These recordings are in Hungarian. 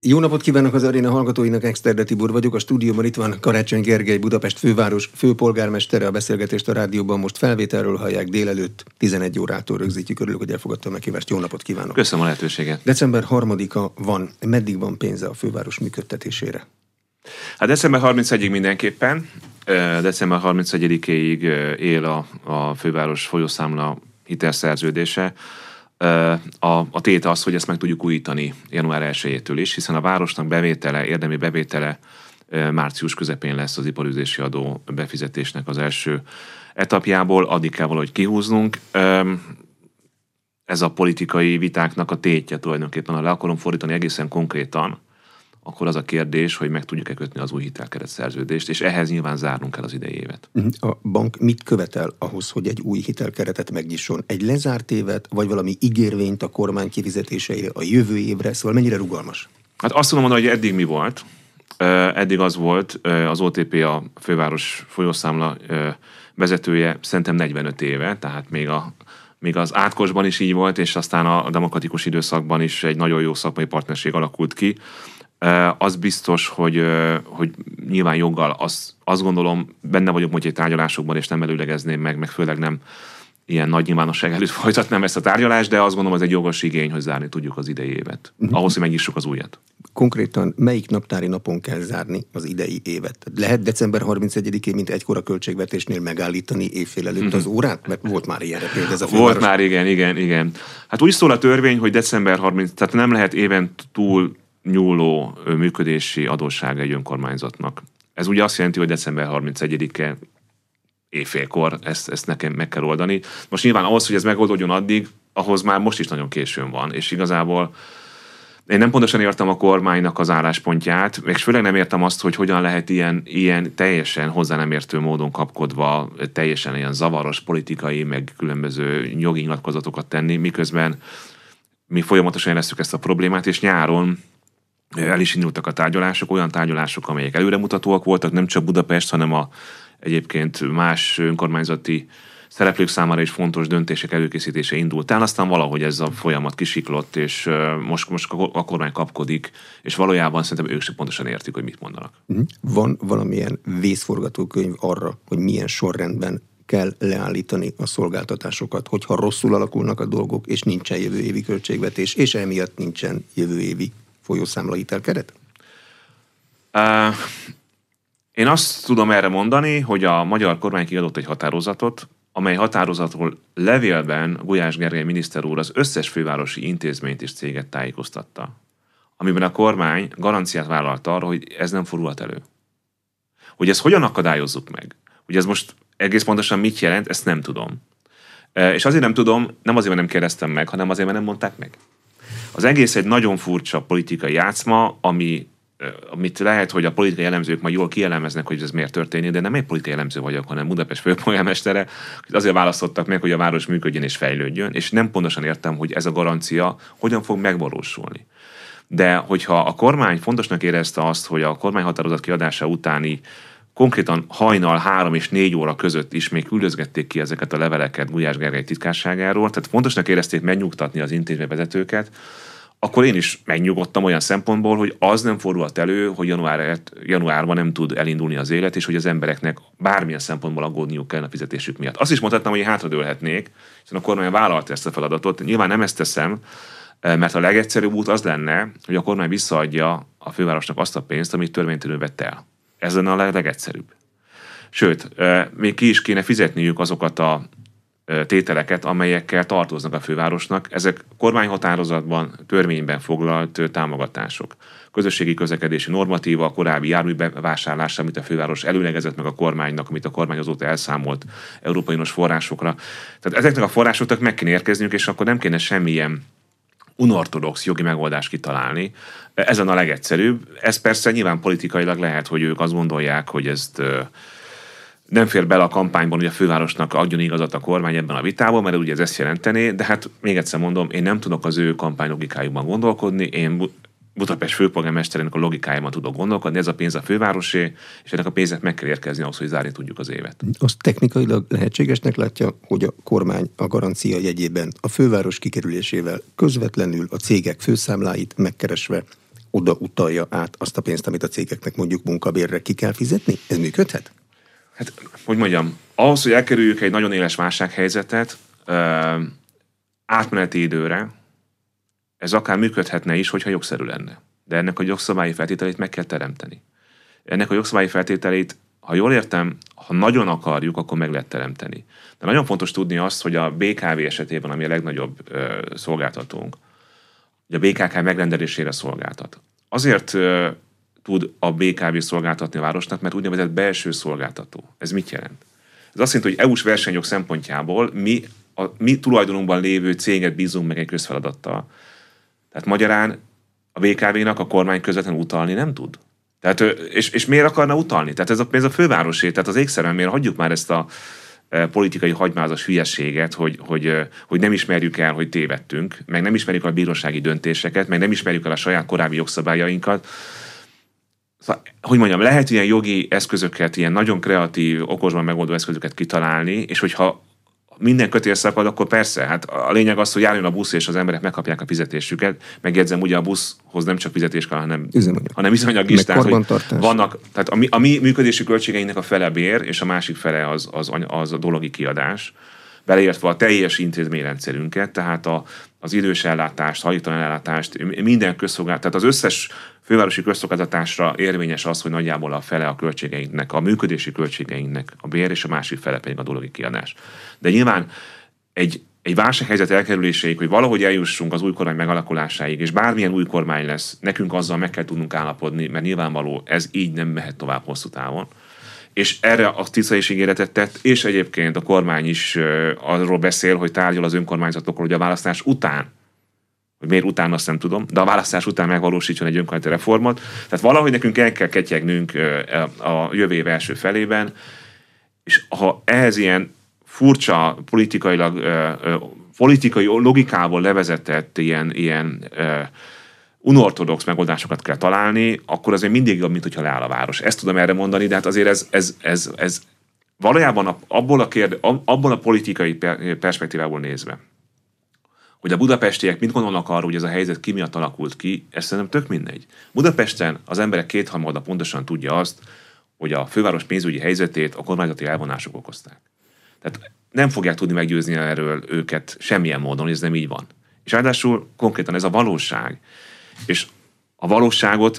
Jó napot kívánok az aréna hallgatóinak, Exterde Tibor vagyok. A stúdióban itt van Karácsony Gergely, Budapest főváros főpolgármestere. A beszélgetést a rádióban most felvételről hallják, délelőtt 11 órától rögzítjük. Örülök, hogy elfogadta a meghívást. Jó napot kívánok! Köszönöm a lehetőséget! December 3-a van. Meddig van pénze a főváros működtetésére? Hát december 31-ig mindenképpen. December 31-ig él a főváros folyószámla hitelszerződése. A tét az, hogy ezt meg tudjuk újítani január 1-től is, hiszen a városnak bevétele, érdemi bevétele március közepén lesz az iparűzési adó befizetésnek az első etapjából, addig kell valahogy kihúznunk. Ez a politikai vitáknak a tétje tulajdonképpen, ha le akarom fordítani egészen konkrétan, akkor az a kérdés, hogy meg tudjuk-e kötni az új hitelkeret szerződést, és ehhez nyilván zárnunk kell az idei évet. A bank mit követel ahhoz, hogy egy új hitelkeretet megnyisson? Egy lezárt évet, vagy valami ígérvényt a kormány kifizetéseire a jövő évre? Szóval mennyire rugalmas? Hát azt tudom mondani, hogy eddig mi volt. Eddig az volt, az OTP a főváros folyószámla vezetője szerintem 45 éve, tehát még az átkosban is így volt, és aztán a demokratikus időszakban is egy nagyon jó szakmai partnerség alakult ki. Az biztos, hogy nyilván joggal azt gondolom, benne vagyok mondjuk egy tárgyalásokban, és nem előlegezném meg főleg nem ilyen nagy nyilvánosság előtt folytatnám ezt a tárgyalást, de azt gondolom, az egy jogos igény, hogy zárni tudjuk az idei évet. Ahhoz, hogy megnyissuk az újat. Konkrétan melyik naptári napon kell zárni az idei évet? Lehet december 31-én, mint egykor a költségvetésnél megállítani évfél előtt az órát? Mert volt már ilyenre például ez a főváros. Volt már, igen. Hát úgy szól a törvény, hogy december 30, tehát nem lehet éven túl nyúló működési adóssága egy önkormányzatnak. Ez ugye azt jelenti, hogy december 31-e éjfélkor ezt nekem meg kell oldani. Most nyilván ahhoz, hogy ez megoldódjon addig, ahhoz már most is nagyon későn van, és igazából én nem pontosan értem a kormánynak az álláspontját, és főleg nem értem azt, hogy hogyan lehet ilyen teljesen hozzá nem értő módon kapkodva, teljesen ilyen zavaros politikai, meg különböző jogi nyilatkozatokat tenni, miközben mi folyamatosan érezzük ezt a problémát, és nyáron el is indultak a tárgyalások, olyan tárgyalások, amelyek előremutatóak voltak, nem csak Budapest, hanem egyébként más önkormányzati szereplők számára is fontos döntések előkészítése indult el, aztán valahogy ez a folyamat kisiklott, és most a kormány kapkodik, és valójában szerintem ők sem pontosan értik, hogy mit mondanak. Van valamilyen vészforgatókönyv arra, hogy milyen sorrendben kell leállítani a szolgáltatásokat, hogyha rosszul alakulnak a dolgok, és nincsen jövő évi költségvetés, és emiatt nincsen jövő évi folyószámla hitelkeret? Én azt tudom erre mondani, hogy a magyar kormány kiadott egy határozatot, amely határozatról levélben Gulyás Gergely miniszter úr az összes fővárosi intézményt és céget tájékoztatta, amiben a kormány garanciát vállalt arra, hogy ez nem fordulhat elő. Hogy ezt hogyan akadályozzuk meg? Hogy ez most egész pontosan mit jelent, ezt nem tudom. És azért nem tudom, nem azért, mert nem kérdeztem meg, hanem azért, mert nem mondták meg. Az egész egy nagyon furcsa politikai játszma, amit lehet, hogy a politikai elemzők majd jól kielemeznek, hogy ez miért történik, de nem egy politikai elemző vagyok, hanem Budapest főpolgármestere, azért választottak meg, hogy a város működjön és fejlődjön, és nem pontosan értem, hogy ez a garancia hogyan fog megvalósulni. De hogyha a kormány fontosnak érezte azt, hogy a kormányhatározat kiadása utáni konkrétan hajnal 3 és 4 óra között is még küldözgették ki ezeket a leveleket Gulyás Gergely titkárságáról, tehát fontosnak érezték megnyugtatni az intézményvezetőket, akkor én is megnyugodtam olyan szempontból, hogy az nem fordulhat elő, hogy januárban nem tud elindulni az élet, és hogy az embereknek bármilyen szempontból aggódniuk kell a fizetésük miatt. Azt is mondhatnám, hogy hátradőlhetnék, hiszen a kormány vállalta ezt a feladatot. Nyilván nem ezt teszem, mert a legegyszerűbb út az lenne, hogy a kormány visszaadja a fővárosnak azt a pénzt, amit törvénytelenül vett el. Ez lenne a legegyszerűbb. Sőt, még ki is kéne fizetniük azokat a tételeket, amelyekkel tartoznak a fővárosnak. Ezek kormányhatározatban, törvényben foglalt támogatások. Közösségi közlekedési normatíva, a korábbi járműbevásárlása, amit a főváros előlegezett meg a kormánynak, amit a kormány azóta elszámolt európai uniós forrásokra. Tehát ezeknek a forrásoknak meg kéne érkezniük, és akkor nem kéne semmilyen unortodox jogi megoldást kitalálni. Ezen a legegyszerűbb. Ez persze nyilván politikailag lehet, hogy ők azt gondolják, hogy ezt nem fér bele a kampányban, hogy a fővárosnak adjon igazat a kormány ebben a vitában, mert ugye ez ezt jelentené, de hát még egyszer mondom, én nem tudok az ő kampánylogikájukban gondolkodni, én Budapest főpolgármesterének a logikájában tudok gondolkodni, ez a pénz a fővárosé, és ennek a pénznek meg kell érkezni ahhoz, hogy zárni tudjuk az évet. Azt technikailag lehetségesnek látja, hogy a kormány a garancia jegyében a főváros kikerülésével közvetlenül a cégek főszámláit megkeresve oda utalja át azt a pénzt, amit a cégeknek mondjuk munkabérre ki kell fizetni? Ez működhet? Hát, hogy mondjam, ahhoz, hogy elkerüljük egy nagyon éles válsághelyzetet, átmeneti időre, ez akár működhetne is, hogyha jogszerű lenne. De ennek a jogszabályi feltételét meg kell teremteni. Ennek a jogszabályi feltételét, ha jól értem, ha nagyon akarjuk, akkor meg lehet teremteni. De nagyon fontos tudni azt, hogy a BKV esetében, ami a legnagyobb szolgáltatónk, hogy a BKK megrendelésére szolgáltat. Azért tud a BKV szolgáltatni a városnak, mert úgynevezett belső szolgáltató. Ez mit jelent? Ez azt jelenti, hogy EU-s versenyjog szempontjából mi tulajdonunkban lévő céget bízunk meg egy közfeladattal. Tehát magyarán a BKV-nak a kormány közvetlenül utalni nem tud. Tehát, és miért akarna utalni? Tehát ez a fővárosé, tehát az égszerűen miért hagyjuk már ezt a politikai hagymázas hülyeséget, hogy nem ismerjük el, hogy tévedtünk, meg nem ismerjük el a bírósági döntéseket, meg nem ismerjük el a saját korábbi jogszabályainkat. Szóval, hogy mondjam, lehet ilyen jogi eszközöket, ilyen nagyon kreatív, okosban megoldó eszközöket kitalálni, és hogyha minden kötél szakad, akkor persze, hát a lényeg az, hogy járjon a busz, és az emberek megkapják a fizetésüket. Megjegyzem, ugye a buszhoz nem csak fizetés kell, hanem üzemanyag is. Tehát, vannak, tehát a mi működési költségeinknek a fele bér, és a másik fele az a dologi kiadás, beleértve a teljes intézményrendszerünket, tehát az idős ellátást, hajléktalan ellátást, minden közszolgáltatás, tehát az összes fővárosi közszolgáltatásra érvényes az, hogy nagyjából a fele a költségeinknek, a működési költségeinknek a bér, és a másik fele pedig a dologi kiadás. De nyilván egy válsághelyzet elkerüléséig, hogy valahogy eljussunk az új kormány megalakulásáig, és bármilyen új kormány lesz, nekünk azzal meg kell tudnunk állapodni, mert nyilvánvaló ez így nem mehet tovább hosszú távon. És erre a tisztelési ígéretet tett, és egyébként a kormány is arról beszél, hogy tárgyal az önkormányzatokkal, hogy a választás után, hogy miért után, azt nem tudom, de a választás után megvalósítson egy önkormányzati reformot. Tehát valahogy nekünk el kell ketyegnünk a jövő év első felében, és ha ehhez ilyen furcsa politikai logikából levezetett ilyen unortodox megoldásokat kell találni, akkor azért mindig jobb, mint hogyha leáll a város. Ezt tudom erre mondani, de hát azért ez valójában abból a politikai perspektívából nézve, hogy a budapestiek mit gondolnak arról, hogy ez a helyzet ki miatt alakult ki, ez szerintem tök mindegy. Budapesten az emberek kétharmada pontosan tudja azt, hogy a főváros pénzügyi helyzetét a kormányzati elvonások okozták. Tehát nem fogják tudni meggyőzni erről őket semmilyen módon, hogy ez nem így van. És ráadásul konkrétan ez a valóság. És a valóságot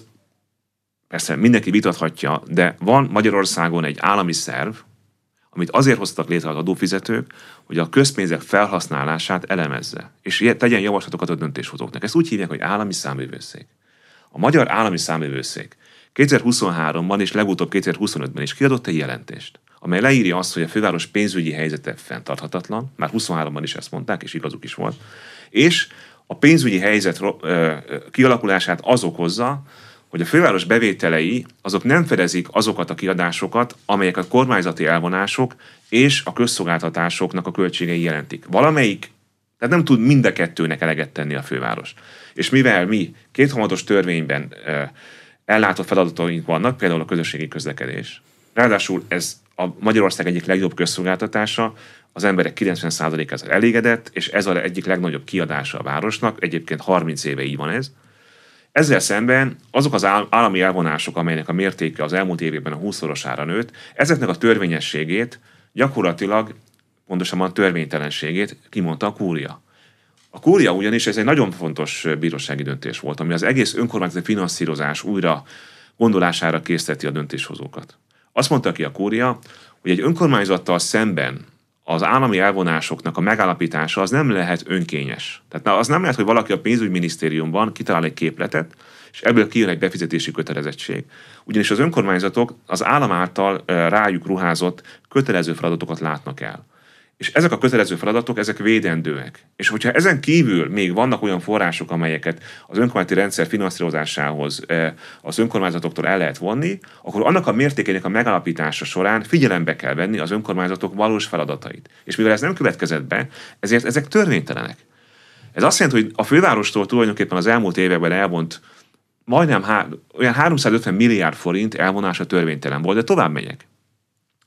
persze mindenki vitathatja, de van Magyarországon egy állami szerv, amit azért hoztak létre az adófizetők, hogy a közpénzek felhasználását elemezze, és tegyen javaslatokat a döntéshozóknak. Ezt úgy hívják, hogy állami számvevőszék. A Magyar Állami Számvevőszék 2023-ban és legutóbb 2025-ben is kiadott egy jelentést, amely leírja azt, hogy a főváros pénzügyi helyzete fenntarthatatlan, már 23-ban is ezt mondták, és igazuk is volt, és a pénzügyi helyzet kialakulását az okozza, hogy a főváros bevételei azok nem fedezik azokat a kiadásokat, amelyek a kormányzati elvonások és a közszolgáltatásoknak a költségei jelentik. Valamelyik, tehát nem tud mind a kettőnek eleget tenni a főváros. És mivel mi kétharmados törvényben ellátott feladataink vannak, például a közösségi közlekedés, ráadásul ez a Magyarország egyik legjobb közszolgáltatása, az emberek 90%-a ezzel elégedett, és ez az egyik legnagyobb kiadása a városnak, egyébként 30 éve így van ez. Ezzel szemben azok az állami elvonások, amelynek a mértéke az elmúlt években a 20-szorosára nőtt, ezeknek a törvényességét gyakorlatilag, pontosabban a törvénytelenségét kimondta a kúria. A kúria ugyanis ez egy nagyon fontos bírósági döntés volt, ami az egész önkormányzati finanszírozás újra gondolására készteti a döntéshozókat. Azt mondta ki a kúria, hogy egy önkormányzattal szemben az állami elvonásoknak a megállapítása az nem lehet önkényes. Tehát az nem lehet, hogy valaki a pénzügyminisztériumban kitalál egy képletet, és ebből kijön egy befizetési kötelezettség. Ugyanis az önkormányzatok az állam által rájuk ruházott kötelező feladatokat látnak el. És ezek a kötelező feladatok, ezek védendőek. És hogyha ezen kívül még vannak olyan források, amelyeket az önkormányzati rendszer finanszírozásához az önkormányzatoktól el lehet vonni, akkor annak a mértékének a megalapítása során figyelembe kell venni az önkormányzatok valós feladatait. És mivel ez nem következett be, ezért ezek törvénytelenek. Ez azt jelenti, hogy a fővárostól tulajdonképpen az elmúlt években elvont majdnem olyan 350 milliárd forint elvonása törvénytelen volt, de tovább megyek.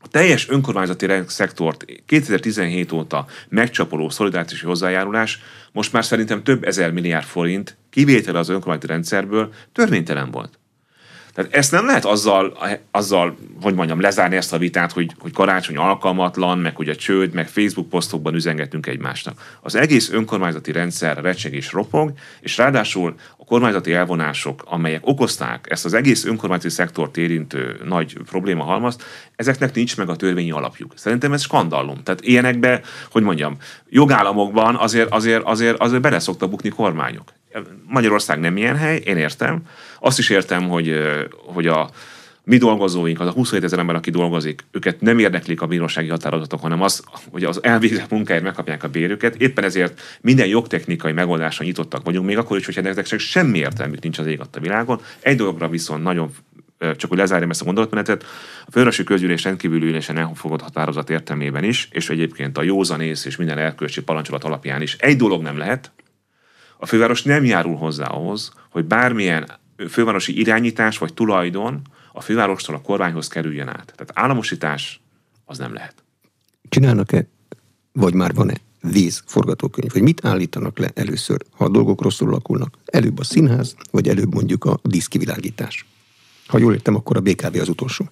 a teljes önkormányzati szektort 2017 óta megcsapoló szolidaritási hozzájárulás most már szerintem több ezer milliárd forint kivétele az önkormányzati rendszerből törvénytelen volt. Tehát ezt nem lehet azzal, hogy mondjam, lezárni ezt a vitát, hogy Karácsony alkalmatlan, meg hogy a csőd, meg Facebook posztokban üzengetünk egymásnak. Az egész önkormányzati rendszer recseg és ropog, és ráadásul a kormányzati elvonások, amelyek okozták ezt az egész önkormányzati szektort érintő nagy problémahalmazt, ezeknek nincs meg a törvényi alapjuk. Szerintem ez skandallum. Tehát ilyenekbe, hogy mondjam, jogállamokban azért bele szoktak bukni kormányok. Magyarország nem ilyen hely, én értem. Azt is értem, hogy a mi dolgozóink, az a 27 000 ember, aki dolgozik, őket nem érdeklik a bírósági határozatok, hanem az, hogy az elvégzett munkáért megkapják a bérüket. Éppen ezért minden jogtechnikai megoldásra nyitottak vagyunk, még akkor is, hogyha ennek semmi értelmük nincs az ég a világon. Egy dologra viszont nagyon, csak hogy lezárjam ezt a gondolatmenetet, a fővárosi közgyűlés rendkívüli ülésen elfogadott határozat értelmében is, és egyébként a józanész és minden erkölcsi parancsolat alapján is egy dolog nem lehet: a főváros nem járul hozzá ahhoz, hogy bármilyen fővárosi irányítás vagy tulajdon a fővárostól a kormányhoz kerüljen át. Tehát államosítás az nem lehet. Csinálnak-e, vagy már van-e vészforgatókönyv? Vagy mit állítanak le először, ha a dolgok rosszul alakulnak? Előbb a színház, vagy előbb mondjuk a díszkivilágítás? Ha jól értem, akkor a BKV az utolsó.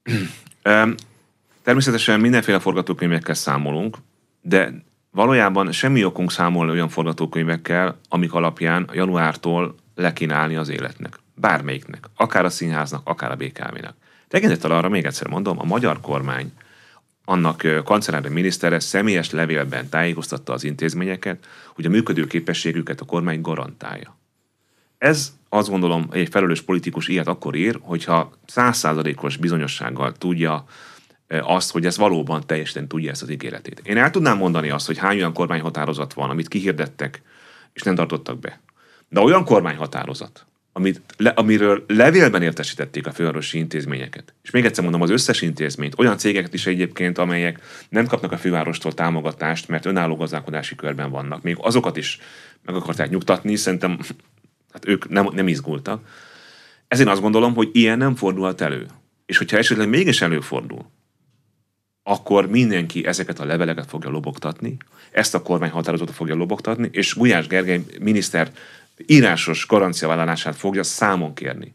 Természetesen mindenféle forgatókönyvekkel számolunk, de valójában semmi okunk számolni olyan forgatókönyvekkel, amik alapján januártól le kéne állni az életnek. Bármelyiknek. Akár a színháznak, akár a BKV-nek. Tekintettel arra, még egyszer mondom, a magyar kormány, annak kancellár minisztere személyes levélben tájékoztatta az intézményeket, hogy a működőképességüket a kormány garantálja. Ez, azt gondolom, egy felelős politikus ilyet akkor ír, hogyha 100%-os bizonyossággal tudja azt, hogy ez valóban teljesen tudja ezt az ígéretét. Én el tudnám mondani azt, hogy hány olyan kormányhatározat van, amit kihirdettek, és nem tartottak be. De olyan kormányhatározat, amiről levélben értesítették a fővárosi intézményeket. És még egyszer mondom, az összes intézményt, olyan cégeket is egyébként, amelyek nem kapnak a fővárostól támogatást, mert önálló gazdálkodási körben vannak. Még azokat is meg akarták nyugtatni, szerintem hát ők nem izgultak. Ezért azt gondolom, hogy ilyen nem fordulhat elő. És hogyha esetleg mégis előfordul, akkor mindenki ezeket a leveleket fogja lobogtatni, ezt a kormányhatározatot fogja lobogtatni, és Gulyás Gergely miniszter írásos garanciavállalását fogja számon kérni.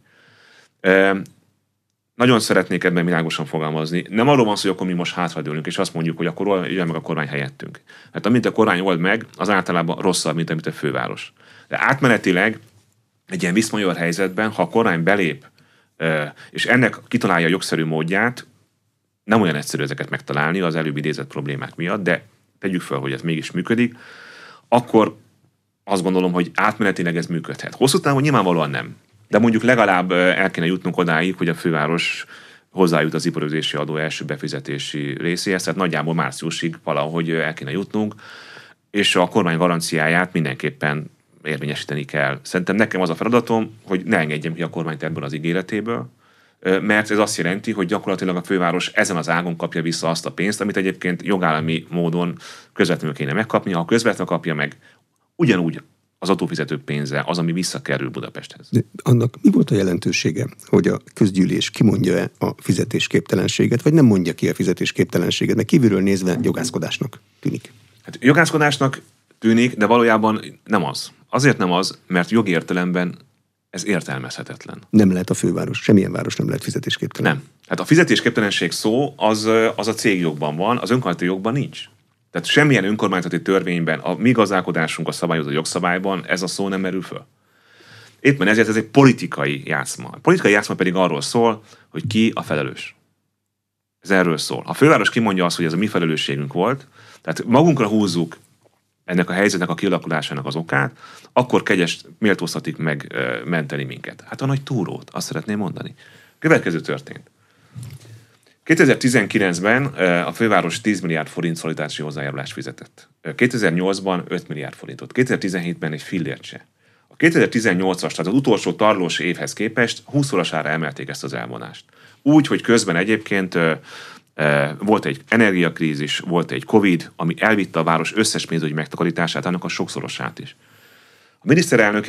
Nagyon szeretnék ebben világosan fogalmazni. Nem arról van szó, hogy akkor mi most hátradőlünk, és azt mondjuk, hogy akkor jöjjön meg a kormány helyettünk. Hát amint a kormány old meg, az általában rosszabb, mint amit a főváros. De átmenetileg egy ilyen viszmajor helyzetben, ha a kormány belép, és ennek kitalálja a jogszerű módját, nem olyan egyszerű ezeket megtalálni az előbb idézett problémák miatt, de tegyük fel, hogy ez mégis működik, akkor azt gondolom, hogy átmenetileg ez működhet. Hosszú távon nyilvánvalóan nem. De mondjuk legalább el kéne jutnunk odáig, hogy a főváros hozzájut az iparőzési adó első befizetési részéhez, tehát nagyjából márciusig valahogy el kéne jutnunk, és a kormány garanciáját mindenképpen érvényesíteni kell. Szerintem nekem az a feladatom, hogy ne engedjem ki a kormányt ebből az ígéretéből, mert ez azt jelenti, hogy gyakorlatilag a főváros ezen az ágon kapja vissza azt a pénzt, amit egyébként jogállami módon közvetlenül kéne megkapni. Ha közvetlenül kapja meg, ugyanúgy az adófizetők pénze az, ami visszakerül Budapesthez. De annak mi volt a jelentősége, hogy a közgyűlés kimondja-e a fizetésképtelenséget, vagy nem mondja ki a fizetésképtelenséget, mert kívülről nézve jogászkodásnak tűnik? Hát jogászkodásnak tűnik, de valójában nem az. Azért nem az, mert jogi értelemben ez értelmezhetetlen. Nem lehet a főváros, semmilyen város nem lehet fizetésképtelen. Nem. Hát a fizetésképtelenség szó az a cégjogban van, az önkormányzati jogban nincs. Tehát semmilyen önkormányzati törvényben, a mi gazdálkodásunk a szabályozó jogszabályban ez a szó nem merül föl. Éppen ezért ez egy politikai játszma. A politikai játszma pedig arról szól, hogy ki a felelős. Ez erről szól. Ha a főváros kimondja azt, hogy ez a mi felelősségünk volt, tehát magunkra húzzuk ennek a helyzetnek a kialakulásának az okát, akkor kegyes méltóztatik meg menteni minket. Hát a nagy túrót, azt szeretném mondani. Következő történt. 2019-ben a főváros 10 milliárd forint szolidaritási hozzájárulást fizetett. 2008-ban 5 milliárd forintot. 2017-ben egy fillért se. A 2018-as, tehát az utolsó tarlós évhez képest 20-szorosára emelték ezt az elvonást. Úgy, hogy közben egyébként volt egy energiakrízis, volt egy Covid, ami elvitte a város összes pénzügyi megtakarítását, annak a sokszorosát is. A miniszterelnök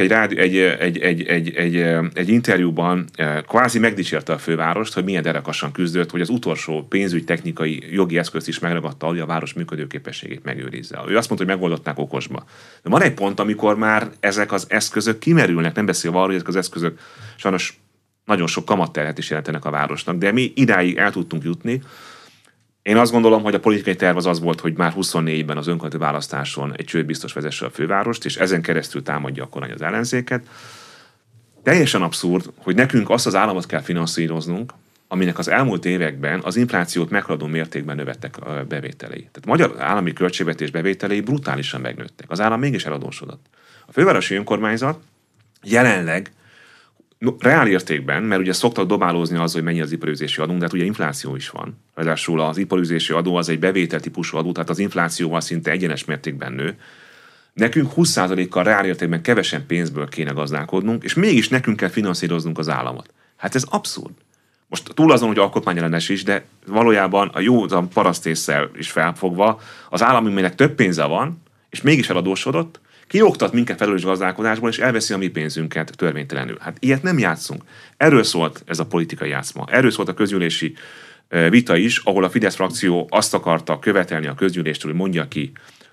egy interjúban kvázi megdicsérte a fővárost, hogy milyen derekasan küzdött, hogy az utolsó pénzügytechnikai jogi eszközt is megragadta, hogy a város működőképességét megőrizze. Ő azt mondta, hogy megoldották okosba. De van egy pont, amikor már ezek az eszközök kimerülnek, nem beszélve arról, hogy ezek az eszközök sajnos nagyon sok kamatterhet is jelentenek a városnak, de mi idáig el tudtunk jutni. Én azt gondolom, hogy a politikai terv az volt, hogy már 24-ben az önkormányzati választáson egy csődbiztos vezesse a fővárost, és ezen keresztül támadja a kormány az ellenzéket. Teljesen abszurd, hogy nekünk azt az államot kell finanszíroznunk, aminek az elmúlt években az inflációt meghaladó mértékben növettek a bevételei. Tehát a magyar állami költségvetés bevételei brutálisan megnőttek. Az állam mégis eladósodott. A fővárosi önkormányzat jelenleg reál értékben, mert ugye szoktak dobálózni az, hogy mennyi az iparűzési adó, de hát ugye infláció is van. Ráadásul az iparűzési adó az egy bevételtípusú adó, tehát az inflációval szinte egyenes mértékben nő. Nekünk 20%-kal reál értékben kevesen pénzből kéne gazdálkodnunk, és mégis nekünk kell finanszíroznunk az államot. Hát ez abszurd. Most túl azon, hogy alkotmányellenes is, de valójában a józan parasztésszel is felfogva az állam, aminek több pénze van, és mégis eladósodott, kioktat minket felelős gazdálkodásból, és elveszi a mi pénzünket törvénytelenül. Hát ilyet nem játszunk. Erről szólt ez a politikai játszma. Erről szólt a közgyűlési vita is, ahol a Fidesz frakció azt akarta követelni a közgyűléstől, hogy mondja ki,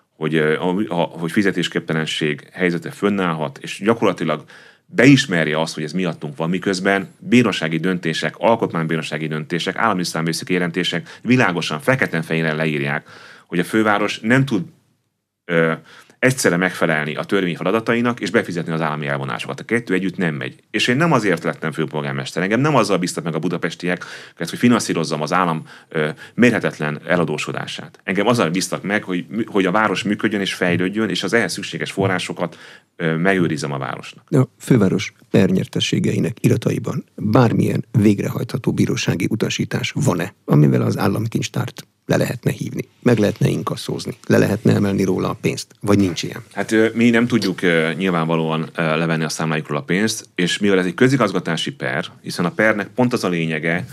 hogy fizetésképtelenség helyzete fönnállhat, és gyakorlatilag beismerje azt, hogy ez miattunk van, miközben bírósági döntések, alkotmánybírósági döntések, állami számvevőszéki jelentések világosan, feketen-fehéren leírják, hogy a főváros nem tud egyszerre megfelelni a törvény feladatainak, és befizetni az állami elvonásokat. A kettő együtt nem megy. És én nem azért lettem főpolgármester, engem nem azzal bíztak meg a budapestiek, hogy finanszírozzam az állam mérhetetlen eladósodását. Engem azzal bíztak meg, hogy a város működjön és fejlődjön, és az ehhez szükséges forrásokat megőrizzem a városnak. A főváros pernyertességeinek irataiban bármilyen végrehajtható bírósági utasítás van-e, amivel az államkincstárt le lehetne hívni, meg lehetne inkasszózni, le lehetne emelni róla a pénzt, vagy nincs ilyen? Hát mi nem tudjuk nyilvánvalóan levenni a számláikról a pénzt, és mivel ez egy közigazgatási per, hiszen a pernek pont az a lényege,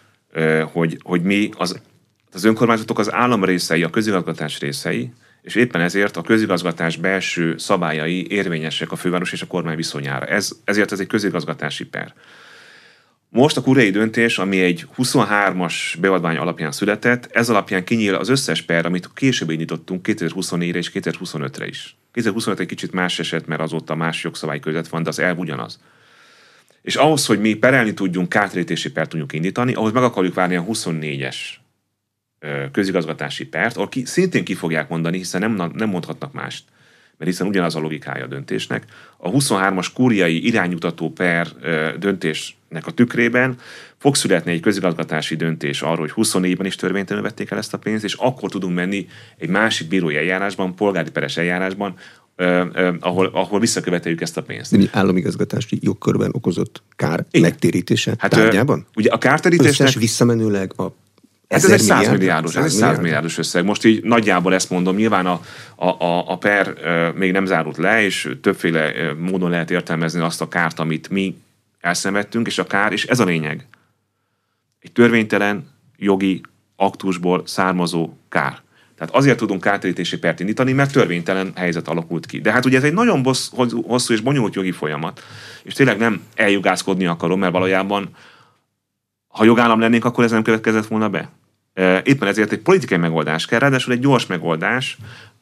hogy mi az önkormányzatok az állam részei, a közigazgatás részei, és éppen ezért a közigazgatás belső szabályai érvényesek a főváros és a kormány viszonyára. Ezért ez egy közigazgatási per. Most a kuréi döntés, ami egy 23-as beadvány alapján született, ez alapján kinyíl az összes per, amit később indítottunk 2024-re és 2025-re is. 2025 egy kicsit más eset, mert azóta más jogszabály között van, de az elv ugyanaz. És ahhoz, hogy mi perelni tudjunk, kártérítési pert tudjunk indítani, ahhoz meg akarjuk várni a 24-es közigazgatási pert, ahol szintén ki fogják mondani, hiszen nem mondhatnak mást, mert hiszen ugyanaz a logikája a döntésnek. A 23-as kúriai iránymutató per döntésnek a tükrében fog születni egy közigazgatási döntés arról, hogy 24-ben is törvénytelenül vették el ezt a pénzt, és akkor tudunk menni egy másik bírói eljárásban, polgári peres eljárásban, ahol visszaköveteljük ezt a pénzt. De államigazgatási jogkörben okozott kár megtérítése tárgyában? Ugye a kártérítésnek... Összes visszamenőleg a ez egy 100 milliárdos összeg. Most így nagyjából ezt mondom, nyilván a per még nem zárult le, és többféle módon lehet értelmezni azt a kárt, amit mi elszenvedtünk, és a kár, és ez a lényeg. Egy törvénytelen jogi aktusból származó kár. Tehát azért tudunk kártérítési pert indítani, mert törvénytelen helyzet alakult ki. De hát ugye ez egy nagyon hosszú és bonyolult jogi folyamat, és tényleg nem eljugászkodni akarom, mert valójában ha jogállam lennénk, akkor ez nem következett volna be. Éppen ezért egy politikai megoldás kell, ráadásul egy gyors megoldás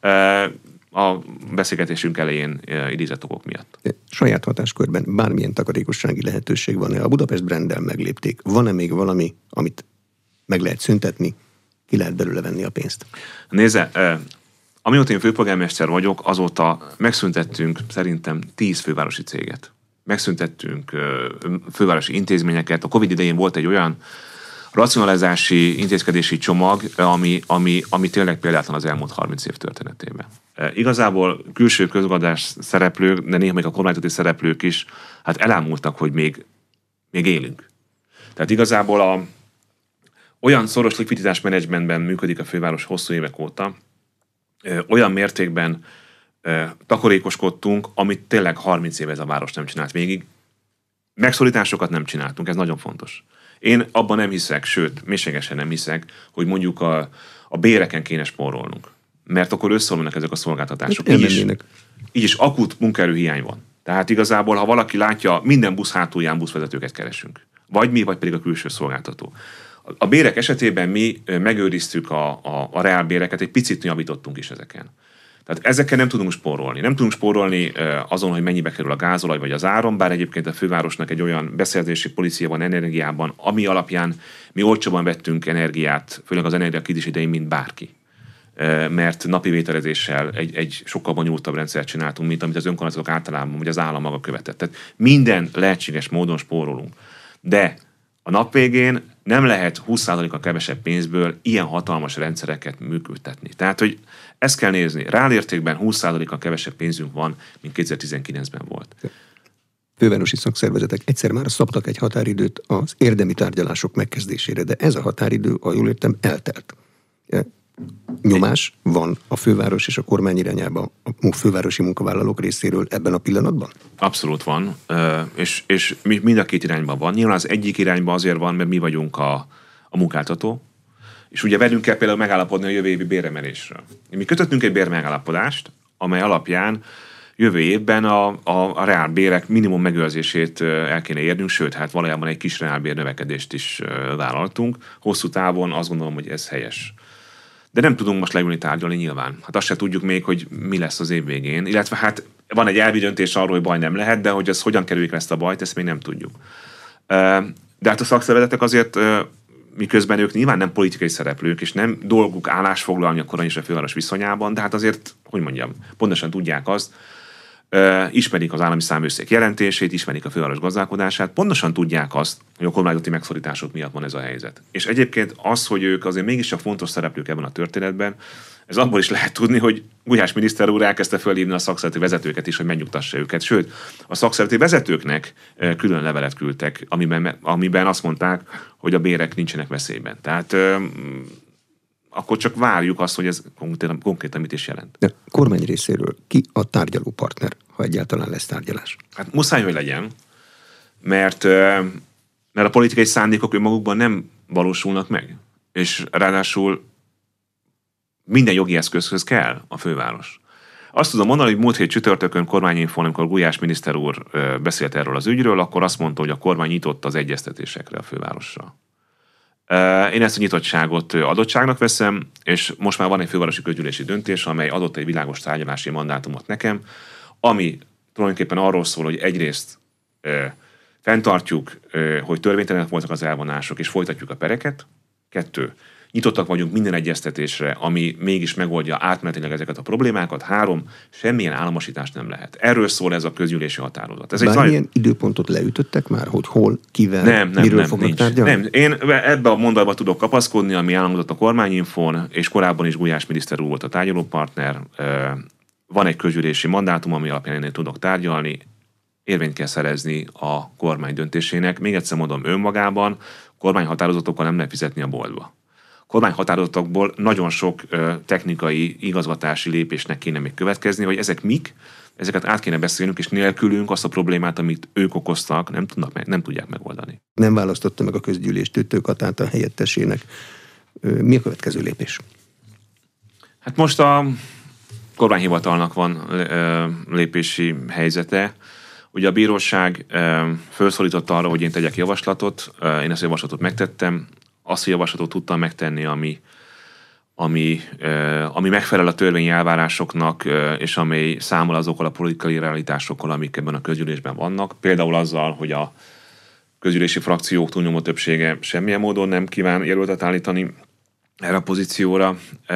a beszélgetésünk elején idézett okok miatt. Saját hatáskörben bármilyen takarékossági lehetőség van-e? A Budapest branddel meglépték. Van-e még valami, amit meg lehet szüntetni, ki lehet belőle venni a pénzt? Nézze, amióta én főpolgármester vagyok, azóta megszüntettünk szerintem 10 fővárosi céget. Megszüntettünk fővárosi intézményeket. A Covid idején volt egy olyan racionalizási intézkedési csomag, ami tényleg példátlan az elmúlt 30 év történetében. Igazából külső közgazdás szereplők, de néha még a kormányzati szereplők is hát elámultak, hogy még élünk. Tehát igazából olyan szoros likviditás menedzsmentben működik a főváros hosszú évek óta, olyan mértékben takarékoskodtunk, amit tényleg 30 éve ez a város nem csinált végig. Megszorításokat nem csináltunk, ez nagyon fontos. Én abban nem hiszek, sőt, mélységesen nem hiszek, hogy mondjuk a béreken kéne spórolnunk. mert akkor összeomlanak ezek a szolgáltatások. Így is akut munkaerő hiány van. Tehát igazából, ha valaki látja, minden busz hátulján buszvezetőket keresünk. Vagy mi, vagy pedig a külső szolgáltató. A bérek esetében mi megőriztük a reálbéreket, egy picit javítottunk is ezeken. Tehát ezeken nem tudunk spórolni. Nem tudunk spórolni azon, hogy mennyibe kerül a gázolaj vagy az áram, bár egyébként a fővárosnak egy olyan beszerzési policia van energiában, ami alapján mi olcsóban vettünk energiát, főleg az energiakrízis idején, mint bárki. Mert napi vételezéssel egy sokkal bonyolultabb rendszert csináltunk, mint amit az önkormányzatok általában, vagy az állam maga követett. Tehát minden lehetséges módon spórolunk. De a nap végén nem lehet 20%-a kevesebb pénzből ilyen hatalmas rendszereket működtetni. Tehát, hogy ezt kell nézni. Reálértékben 20%-a kevesebb pénzünk van, mint 2019-ben volt. Fővárosi szakszervezetek egyszer már szabtak egy határidőt az érdemi tárgyalások megkezdésére, de ez a határidő, ha jól értem, eltelt. Nyomás van a főváros és a kormány irányába a fővárosi munkavállalók részéről ebben a pillanatban? Abszolút van, és mind a két irányban van. Nyilván az egyik irányban azért van, mert mi vagyunk a munkáltató, és ugye velünk kell például megállapodni a jövő évi béremelésről. Mi kötöttünk egy bérmegállapodást, amely alapján jövő évben a reálbérek minimum megőrzését el kéne érnünk, sőt, hát valójában egy kis reálbér növekedést is vállaltunk. Hosszú távon azt gondolom, hogy ez helyes. De nem tudunk most leülni tárgyalni nyilván. Hát azt se tudjuk még, hogy mi lesz az év végén. Illetve hát van egy elvi döntés arról, hogy baj nem lehet, de hogy az hogyan kerüljük ezt a bajt, ezt még nem tudjuk. De hát a szakszervezetek azért, miközben ők nyilván nem politikai szereplők, és nem dolguk állásfoglalni a kormány és a főváros viszonyában, de hát azért, hogy mondjam, pontosan tudják azt, ismerik az állami számvevőszék jelentését, ismerik a főváros gazdálkodását, pontosan tudják azt, hogy a kormányzati megszorítások miatt van ez a helyzet. És egyébként az, hogy ők azért mégiscsak fontos szereplők ebben a történetben, ez abból is lehet tudni, hogy Gulyás miniszter úr elkezdte fölhívni a szakszervezeti vezetőket is, hogy megnyugtassa őket. Sőt, a szakszervezeti vezetőknek külön levelet küldtek, amiben azt mondták, hogy a bérek nincsenek veszélyben. Tehát akkor csak várjuk azt, hogy ez konkrétan mit is jelent. De kormány részéről ki a tárgyaló partner, ha egyáltalán lesz tárgyalás? Hát muszáj, hogy legyen, mert a politikai szándékok önmagukban nem valósulnak meg. És ráadásul minden jogi eszközhöz kell a főváros. Azt tudom mondani, hogy múlt hét csütörtökön kormányinfón, amikor Gulyás miniszter úr beszélt erről az ügyről, akkor azt mondta, hogy a kormány nyitott az egyeztetésekre a fővárossal. Én ezt a nyitottságot adottságnak veszem, és most már van egy fővárosi közgyűlési döntés, amely adott egy világos tárgyalási mandátumot nekem, ami tulajdonképpen arról szól, hogy egyrészt fenntartjuk, hogy törvénytelenek voltak az elvonások, és folytatjuk a pereket. 2. Nyitottak vagyunk minden egyeztetésre, ami mégis megoldja átmenetileg ezeket a problémákat. 3. Semmilyen államosítást nem lehet. Erről szól ez a közgyűlési határozat. Ez bármilyen időpontot leütöttek már, hogy hol, kivel, miről fognak tárgyalni? Nem. Én ebbe a mondatba tudok kapaszkodni, ami elhangzott a kormányinfón, és korábban is Gulyás miniszter úr volt a tárgyalópartner. Van egy közgyűlési mandátum, ami alapján én tudok tárgyalni. Érvényt kell szerezni a kormány döntésének. Még egyszer mondom, önmagában kormányhatározatokkal nem lehet fizetni a boltba. Kormányhatározatokból nagyon sok technikai, igazgatási lépésnek kéne még következni, hogy ezek mik, ezeket át kéne beszélnünk, és nélkülünk azt a problémát, amit ők okoztak, nem tudják megoldani. Nem választotta meg a közgyűlés Tüttő Katát a helyettesének. Mi a következő lépés? Hát most a kormányhivatalnak van lépési helyzete. Ugye a bíróság felszólította arra, hogy én tegyek javaslatot, én ezt a javaslatot megtettem, azt a javaslatot tudtam megtenni, ami megfelel a törvényi elvárásoknak, és amely számol azokkal a politikai realitásokkal, amik ebben a közgyűlésben vannak. Például azzal, hogy a közgyűlési frakciók túlnyomó többsége semmilyen módon nem kíván jelöltet állítani erre a pozícióra.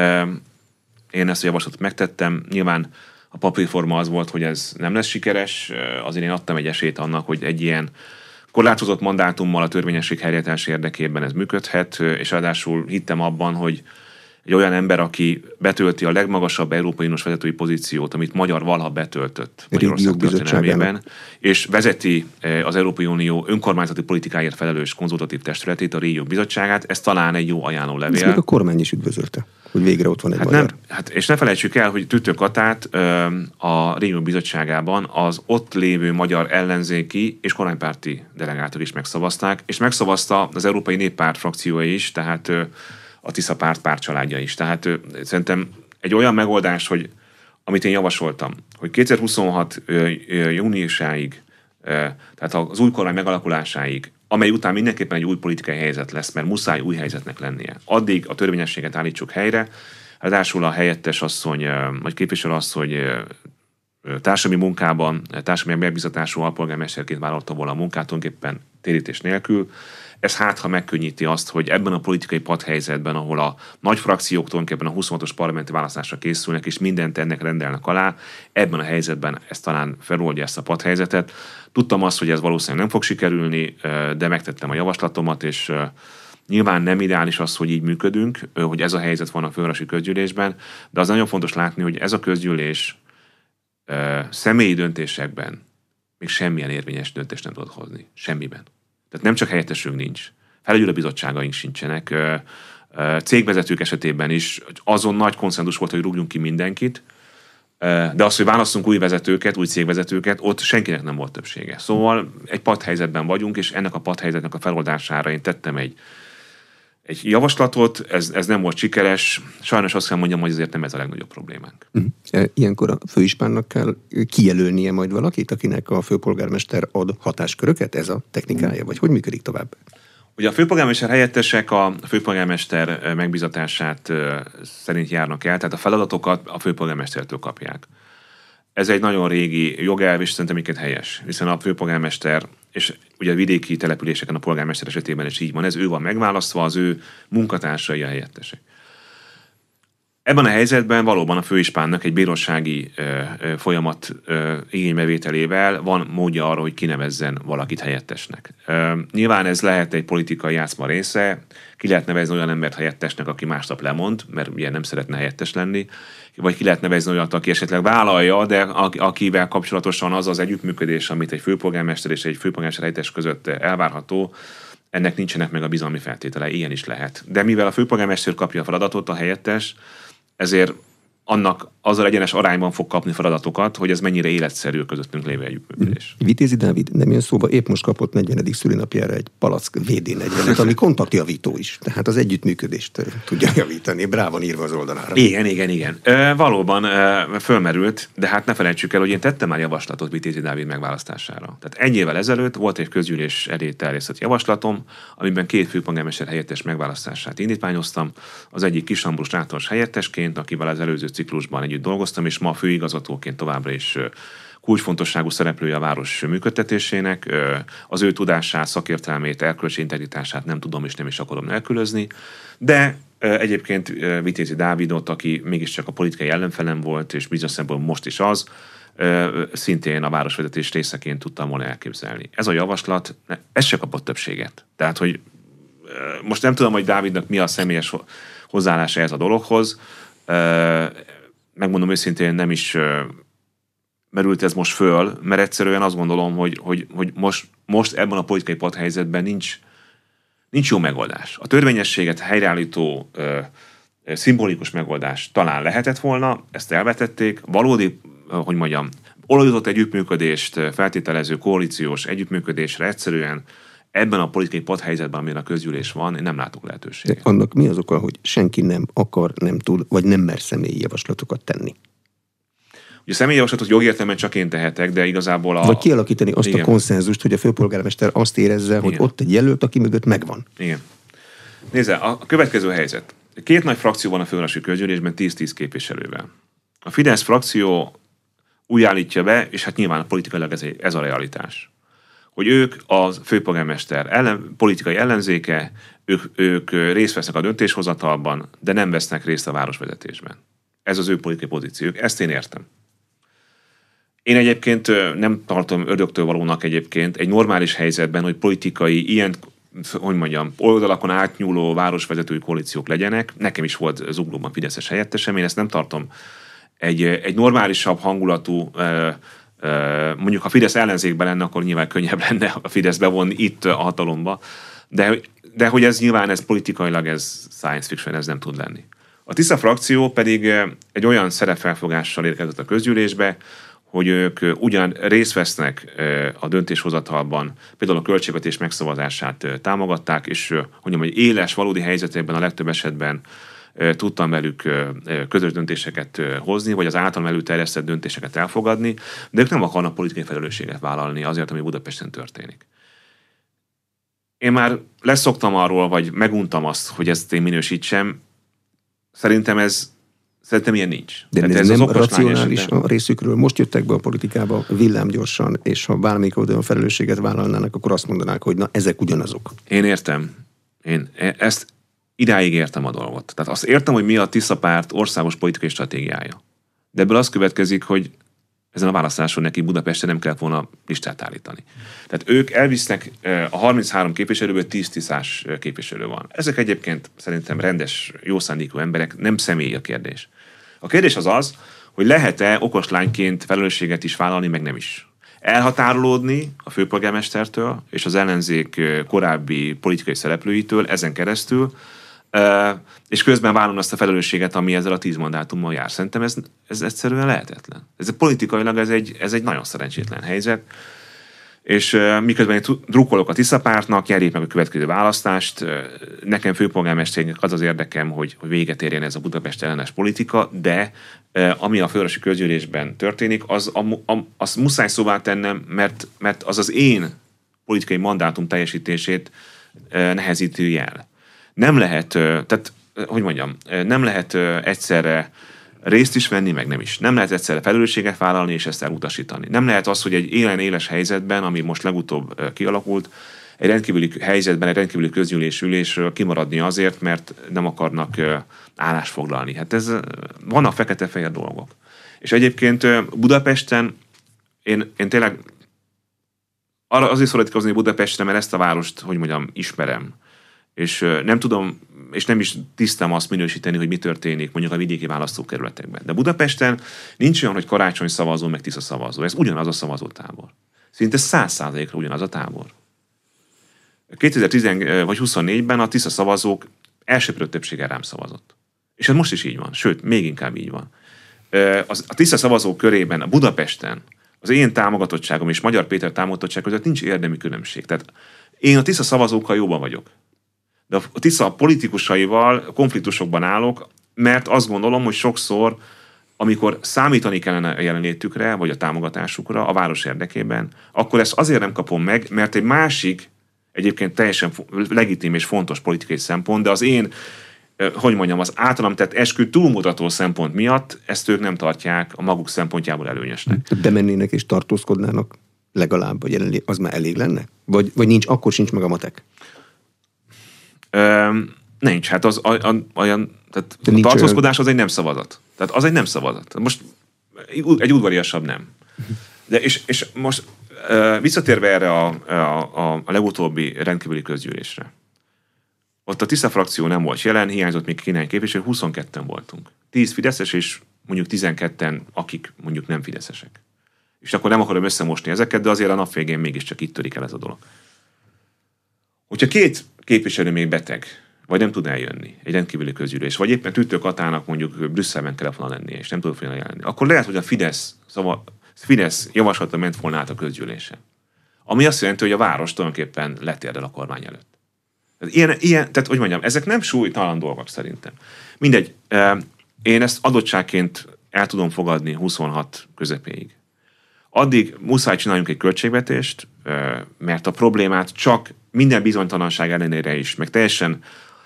Én ezt a javaslatot megtettem. Nyilván a papírforma az volt, hogy ez nem lesz sikeres, azért én adtam egy esélyt annak, hogy egy ilyen korlátozott mandátummal a törvényesség helyreállítása érdekében ez működhet, és ráadásul hittem abban, hogy egy olyan ember, aki betölti a legmagasabb Európai Uniós vezetői pozíciót, amit magyar valaha betöltött Magyarország történelmében, és vezeti az Európai Unió önkormányzati politikáért felelős konzultatív testületét, a Régiók Bizottságát, ez talán egy jó ajánlólevél. Ezt még a kormány is üdvözölte, hogy végre ott van egy magyar. És ne felejtsük el, hogy Tüttő Katát a Régiók Bizottságában az ott lévő magyar ellenzéki és kormánypárti delegáltak is megszavazták, és megszavazta az Európai Néppárt frakciója is, tehát a Tisza pártcsaládja is. Tehát szerintem egy olyan megoldás, hogy amit én javasoltam, hogy 2026 júniusáig, tehát az új kormány megalakulásáig, amely után mindenképpen egy új politikai helyzet lesz, mert muszáj új helyzetnek lennie. Addig a törvényességet állítsuk helyre, ráadásul a helyettes asszony, vagy képviselő asszony társadalmi munkában, társadalmi megbízatású alpolgármesterként vállalta volna a munkát, tulajdonképpen térítés nélkül. Ez ha megkönnyíti azt, hogy ebben a politikai padhelyzetben, ahol a nagy frakciók tulajdonképpen a 26-os parlamenti választásra készülnek, és mindent ennek rendelnek alá, ebben a helyzetben ez talán feloldja ezt a padhelyzetet. Tudtam azt, hogy ez valószínűleg nem fog sikerülni, de megtettem a javaslatomat, és nyilván nem ideális az, hogy így működünk, hogy ez a helyzet van a fővárosi közgyűlésben, de az nagyon fontos látni, hogy ez a közgyűlés személyi döntésekben még semmilyen érvényes döntést nem tudott hozni. Semmiben. Tehát nem csak helyettesünk nincs, felügyelő bizottságaink sincsenek, cégvezetők esetében is azon nagy konszenzus volt, hogy rúgjunk ki mindenkit, de az, hogy válasszunk új vezetőket, új cégvezetőket, ott senkinek nem volt többsége. Szóval egy padhelyzetben vagyunk, és ennek a padhelyzetnek a feloldására én tettem egy javaslatot, ez nem volt sikeres. Sajnos azt kell mondjam, hogy azért nem ez a legnagyobb problémánk. Ilyenkor a főispánnak kell kijelölnie majd valakit, akinek a főpolgármester ad hatásköröket? Ez a technikája, vagy hogy működik tovább? Ugye a főpolgármester helyettesek a főpolgármester megbízatását szerint járnak el, tehát a feladatokat a főpolgármestertől kapják. Ez egy nagyon régi jogelv, és szerintem minket helyes, hiszen a főpolgármester, és ugye a vidéki településeken a polgármester esetében is így van, ő van megválasztva, az ő munkatársai a helyettesek. Ebben a helyzetben valóban a főispánnak egy bírósági folyamat igénybevételével van módja arra, hogy kinevezzen valakit helyettesnek. Nyilván ez lehet egy politikai játszma része, ki lehet nevezni olyan embert helyettesnek, aki másnap lemond, mert ugye nem szeretne helyettes lenni, vagy ki lehet nevezni olyat, aki esetleg vállalja, de akivel kapcsolatosan az együttműködés, amit egy főpolgármester és egy főpolgármester helyettes között elvárható, ennek nincsenek meg a bizalmi feltételei, ilyen is lehet. De mivel a főpolgármester kapja a feladatot, a helyettes, ezért annak azzal egyenes arányban fog kapni feladatokat, hogy ez mennyire életszerű a közöttünk lévő együttműködés. Vitézi Dávid nem jön szóba, épp most kapott 40. szülinapjára egy palack VD40-et, ami kontaktjavító is, tehát az együttműködést tudja javítani. Brá van írva az oldalára. Igen. Valóban fölmerült, de hát ne felejtsük el, hogy én tettem már javaslatot Vitézi Dávid megválasztására. Tehát egy évvel ezelőtt volt egy közgyűlés elé terjesztett javaslatom, amiben 2 főpolgármester helyettes megválasztását indítványoztam. Az egyik Kis Ambrus Nátos helyettesként, akivel az előző ciklusban együtt dolgoztam, és ma főigazgatóként továbbra is kulcsfontosságú szereplője a város működtetésének. Az ő tudását, szakértelmét, erkölcsi integritását nem tudom és nem is akarom nélkülözni, de egyébként Vitézi Dávidot, aki mégiscsak a politikai ellenfelem volt, és bizonyos szempontból most is az, szintén a városvezetés részeként tudtam volna elképzelni. Ez a javaslat, ez se kapott többséget. Tehát, hogy most nem tudom, hogy Dávidnak mi a személyes hozzáállása ez a dologhoz. Megmondom őszintén, nem is merült ez most föl, mert egyszerűen azt gondolom, hogy most ebben a politikai padhelyzetben nincs jó megoldás. A törvényességet helyreállító szimbolikus megoldás talán lehetett volna, ezt elvetették, valódi, olajozott együttműködést feltételező koalíciós együttműködésre egyszerűen ebben a politikai padhelyzetben, amilyen a közgyűlés van, én nem látok lehetőséget. De annak mi az oka, hogy senki nem akar, nem tud, vagy nem mer személyi javaslatokat tenni? Ugye személyi javaslatot jogi értelemben csak én tehetek, de igazából vagy kialakítani azt a konszenzust, hogy a főpolgármester azt érezze, hogy ott egy jelölt, aki mögött megvan. Igen. Nézze, a következő helyzet. 2 nagy frakció van a fővárosi közgyűlésben 10-10 képviselővel. A Fidesz frakció úgy állítja be, és hát nyilván politikailag ez a realitás, hogy ők a főpolgármester politikai ellenzéke, ők részt vesznek a döntéshozatalban, de nem vesznek részt a városvezetésben. Ez az ő politikai pozíciók. Ezt én értem. Én egyébként nem tartom ördögtől valónak egyébként egy normális helyzetben, hogy politikai, ilyen, oldalakon átnyúló városvezetői koalíciók legyenek. Nekem is volt Zuglóban fideszes helyettesem, én ezt nem tartom egy normálisabb hangulatú, mondjuk ha Fidesz ellenzékben lenne, akkor nyilván könnyebb lenne a Fidesz bevonni itt a hatalomba, de hogy ez nyilván ez politikailag, ez science fiction, ez nem tud lenni. A Tisza frakció pedig egy olyan szerepfelfogással érkezett a közgyűlésbe, hogy ők ugyan részt vesznek a döntéshozatalban, például a költségvetés megszavazását támogatták, és hogy éles, valódi helyzetekben a legtöbb esetben tudtam velük közös döntéseket hozni, vagy az általam előterjesztett döntéseket elfogadni, de ők nem akarnak politikai felelősséget vállalni azért, ami Budapesten történik. Én már leszoktam arról, vagy meguntam azt, hogy ezt én minősítsem. Szerintem ilyen nincs. De ez nem racionális a részükről. Most jöttek be a politikába villámgyorsan, és ha bármelyik oldalon felelősséget vállalnának, akkor azt mondanák, hogy na, ezek ugyanazok. Én értem. Én ezt idáig értem a dolgot. Tehát azt értem, hogy mi a Tisza párt országos politikai stratégiája. De ebből az következik, hogy ezen a választáson neki Budapesten nem kellett volna listát állítani. Tehát ők elvisznek a 33 képviselőből 10 tiszás képviselő van. Ezek egyébként szerintem rendes, jó szándékú emberek, nem személyi a kérdés. A kérdés az, hogy lehet-e okos lányként felelősséget is vállalni, meg nem is. Elhatárolódni a főpolgármestertől és az ellenzék korábbi politikai szereplőitől ezen keresztül, és közben vállalni azt a felelősséget, ami ezzel a 10 mandátummal jár. Szerintem ez egyszerűen lehetetlen. Politikailag ez egy nagyon szerencsétlen helyzet, és miközben én drukkolok a Tisza pártnak, nyerjék meg a következő választást, nekem főpolgármesternek az érdekem, hogy véget érjen ez a Budapest ellenes politika, de ami a fővárosi közgyűlésben történik, az muszáj szóvá tennem, mert az én politikai mandátum teljesítését nehezíti el. Nem lehet, tehát, hogy mondjam, nem lehet egyszerre részt is venni, meg nem is. Nem lehet egyszerre felelősséget vállalni, és ezt elutasítani. Nem lehet az, hogy egy éles helyzetben, ami most legutóbb kialakult, egy rendkívüli helyzetben, egy rendkívüli közgyűlésülésről kimaradni azért, mert nem akarnak állást foglalni. Hát vannak fekete-fehér dolgok. És egyébként Budapesten én tényleg azért szorítkozni Budapestre, mert ezt a várost, hogy mondjam, ismerem. És nem tudom, és nem is tisztem azt minősíteni, hogy mi történik mondjuk a vidéki választókerületekben. De Budapesten nincs olyan, hogy Karácsony szavazó, meg Tisza szavazó. Ez ugyanaz a szavazótábor. Szinte 100%-ra ugyanaz a tábor. 2010 vagy 24-ben a Tisza szavazók elsőprő többséggel rám szavazott. És ez most is így van, sőt, még inkább így van. A Tisza szavazók körében, a Budapesten az én támogatottságom és Magyar Péter támogatottság között nincs érdemi különbség. Tehát én a Tisza szavazókkal jobban vagyok. De a Tisza politikusaival konfliktusokban állok, mert azt gondolom, hogy sokszor, amikor számítani kellene a jelenlétükre, vagy a támogatásukra a város érdekében, akkor ezt azért nem kapom meg, mert egy másik, egyébként teljesen legitim és fontos politikai szempont, de az én, hogy mondjam, az általam tett eskü túlmutató szempont miatt ezt ők nem tartják a maguk szempontjából előnyösnek. Bemennének és tartózkodnának legalább, vagy az már elég lenne? Vagy akkor sincs meg a matek? Nincs, hát tehát a tartózkodás az egy nem szavazat. Tehát az egy nem szavazat. Most egy udvariasabb nem. De és most visszatérve erre a legutóbbi rendkívüli közgyűlésre. Ott a Tisza frakció nem volt jelen, hiányzott még néhány képviselő, 22-en voltunk. 10 fideszes és mondjuk 12-en, akik mondjuk nem fideszesek. És akkor nem akarom összemosni ezeket, de azért a nap végén mégiscsak itt törik el ez a dolog. Hogyha 2 képviselő még beteg, vagy nem tud eljönni egy rendkívüli közgyűlés, vagy éppen Tüttő Katának mondjuk Brüsszelben kellett volna lennie, és nem tud volna jelenni, akkor lehet, hogy a Fidesz javaslata ment volna át a közgyűlésen. Ami azt jelenti, hogy a város tulajdonképpen letérdel a kormány előtt. Tehát, hogy mondjam, ezek nem súlytalan dolgok szerintem. Mindegy, én ezt adottságként el tudom fogadni 26 közepéig. Addig muszáj csináljunk egy költségvetést, mert a problémát csak minden bizonytalanság ellenére is, meg teljesen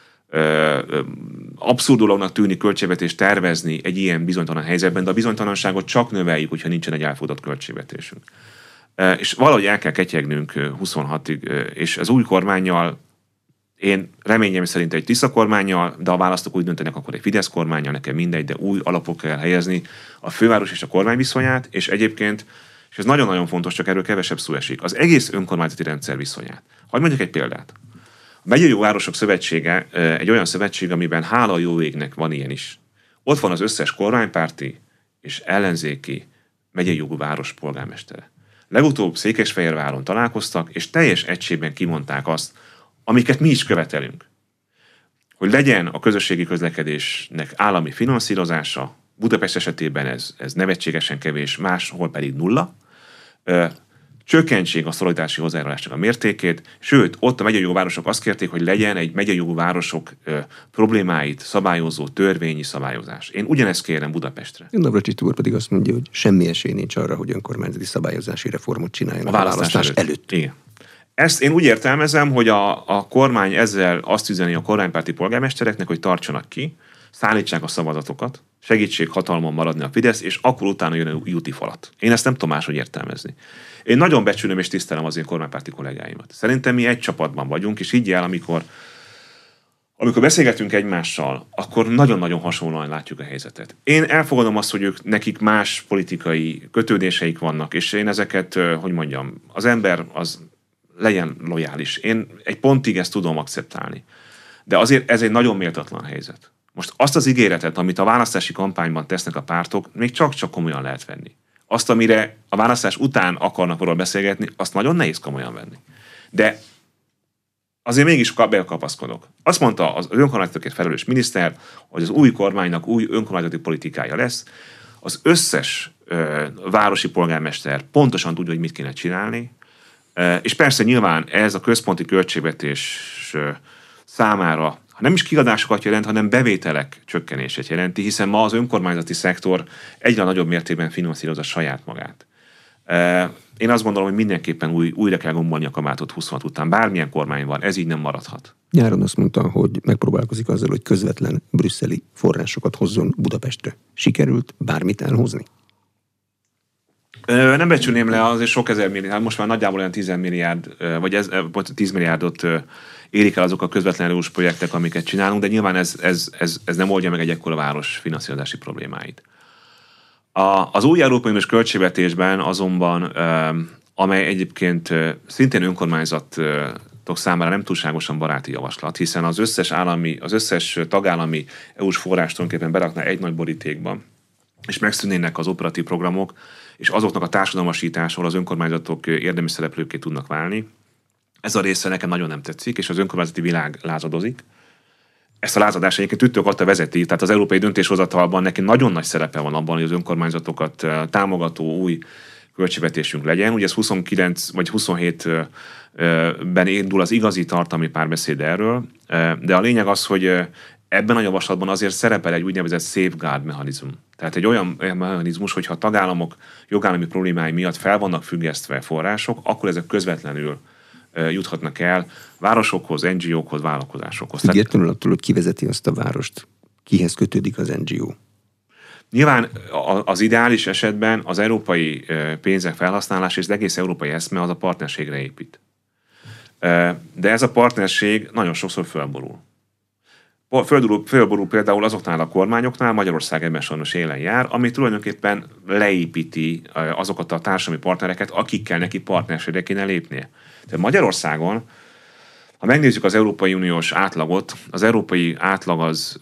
abszurd dolognak tűnik költségvetést tervezni egy ilyen bizonytalan helyzetben, de a bizonytalanságot csak növeljük, hogyha nincsen egy elfogadott költségvetésünk. És valahogy el kell ketyegnünk 26-ig, és az új kormánnyal, én reményem szerint egy Tisza kormánnyal, de a választók úgy döntenek, akkor egy Fidesz kormánnyal, nekem mindegy, de új alapok kell helyezni a főváros és a kormány viszonyát, és egyébként, és ez nagyon-nagyon fontos, csak erről kevesebb szó esik, az egész önkormányzati rendszer viszonyát. Hadd mondjak egy példát. A Megyei Városok Szövetsége egy olyan szövetség, amiben hála a jó égnek van ilyen is. Ott van az összes kormánypárti és ellenzéki megyei jogú város polgármestere. Legutóbb Székesfehérváron találkoztak, és teljes egységben kimondták azt, amiket mi is követelünk. Hogy legyen a közösségi közlekedésnek állami finanszírozása, Budapest esetében ez nevetségesen kevés, máshol pedig nulla. csökkentsék a szolidaritási hozzájárulásnak a mértékét, sőt, ott a megyei jogú városok azt kérték, hogy legyen egy megyei jogú városok problémáit szabályozó törvényi szabályozás. Én ugyanezt kérem Budapestre. Navracsics úr pedig azt mondja, hogy semmi esély nincs arra, hogy önkormányzati szabályozási reformot csináljanak a választás előtt. Igen. Ezt én úgy értelmezem, hogy a kormány ezzel azt üzeni a kormánypárti polgármestereknek, hogy tartsanak ki, szállítsák a szavazatokat, segítsék hatalmon maradni a Fidesz, és akkor utána jön a úti falat. Én ezt nem tudom máshogy értelmezni. Én nagyon becsülöm és tisztelem az én kormánypárti kollégáimat. Szerintem mi egy csapatban vagyunk, és higgyel, amikor beszélgetünk egymással, akkor nagyon-nagyon hasonlóan látjuk a helyzetet. Én elfogadom azt, hogy nekik más politikai kötődéseik vannak, és én ezeket, az ember az legyen lojális. Én egy pontig ezt tudom akceptálni. De azért ez egy nagyon méltatlan helyzet. Most azt az ígéretet, amit a választási kampányban tesznek a pártok, még csak komolyan lehet venni. Azt, amire a választás után akarnak arról beszélgetni, azt nagyon nehéz komolyan venni. De azért mégis bekapaszkodok. Azt mondta az önkormányzatokért felelős miniszter, hogy az új kormánynak új önkormányzati politikája lesz. Az összes városi polgármester pontosan tudja, hogy mit kéne csinálni, és persze nyilván ez a központi költségvetés számára nem is kiadásokat jelent, hanem bevételek csökkenését jelenti, hiszen ma az önkormányzati szektor egyre nagyobb mértékben finanszírozza saját magát. Én azt gondolom, hogy mindenképpen újra kell gombolni a kabátot 26 után. Bármilyen kormány van, ez így nem maradhat. Nyáron azt mondta, hogy megpróbálkozik azzal, hogy közvetlen brüsszeli forrásokat hozzon Budapestre. Sikerült bármit elhozni? Nem becsülném le, azért sok ezer milliárd, most már nagyjából olyan 10 milliárd, vagy 10 milliárdot érik el azok a közvetlen EU-s projektek, amiket csinálunk, de nyilván ez nem oldja meg egy ekkora város finanszírozási problémáit. Az új Európai Uniós költségvetésben azonban, amely egyébként szintén önkormányzatok számára nem túlságosan baráti javaslat, hiszen az összes tagállami EU-s forrást tulajdonképpen berakná egy nagy borítékba, és megszűnnének az operatív programok, és azoknak a társadalmasításról az önkormányzatok érdemi szereplőkké tudnak válni. Ez a része nekem nagyon nem tetszik, és az önkormányzati világ lázadozik. Ezt a lázadást egyébként Tüttőkadta vezeti, tehát az európai döntéshozatalban neki nagyon nagy szerepe van abban, hogy az önkormányzatokat támogató új költségvetésünk legyen. Ugye ez 29 vagy 27-ben indul az igazi tartalmi párbeszéd erről, de a lényeg az, hogy ebben a javaslatban azért szerepel egy úgynevezett safeguard mechanizmus. Tehát egy olyan mechanizmus, hogyha a tagállamok jogállami problémái miatt fel vannak függesztve források, akkor ezek közvetlenül juthatnak el városokhoz, NGO-khoz, vállalkozásokhoz. Függetlenül attól, hogy kivezeti azt a várost, kihez kötődik az NGO? Nyilván az ideális esetben az európai pénzek felhasználása és az egész európai eszme az a partnerségre épít. De ez a partnerség nagyon sokszor fölborul. Fölborul például azoknál a kormányoknál, Magyarország ebben sajnos élen jár, ami tulajdonképpen leépíti azokat a társadalmi partnereket, akikkel neki partnerségre kéne lépnie. Tehát Magyarországon, ha megnézzük az Európai Uniós átlagot, az európai átlag